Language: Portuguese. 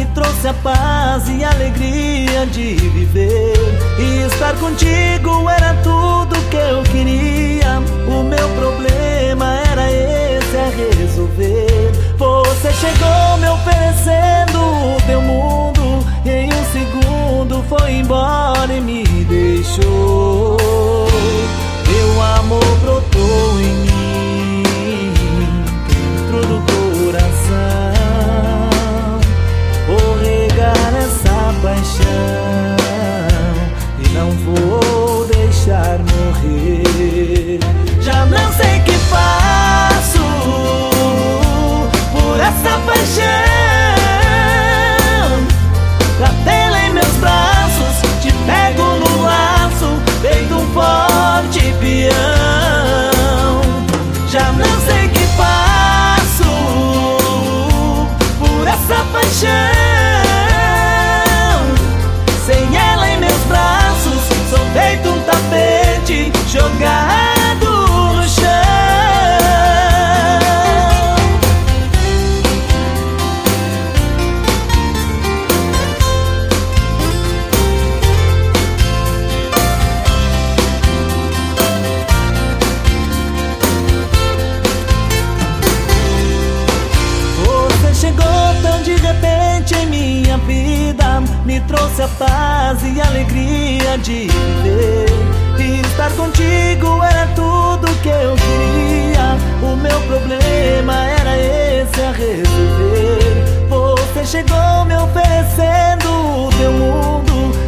trouxe a paz e a alegria de viver. E estar contigo era tudo que eu queria. O meu problema era esse a resolver. Você chegou me oferecendo o teu mundo, e em um segundo foi embora e me deixou. Meu amor brotou em mim, dentro do coração. Vou regar essa paixão e não vou deixar morrer. Já não sei o que faço por essa paixão. Pra tê-la em meus braços, te pego no laço, feito um forte peão. Já não sei o que faço por essa paixão. Sem ela em meus braços, sou feito um tapete jogado no chão. Me trouxe a paz e a alegria de viver. E estar contigo era tudo que eu queria. O meu problema era esse a resolver. Você chegou me oferecendo o teu mundo,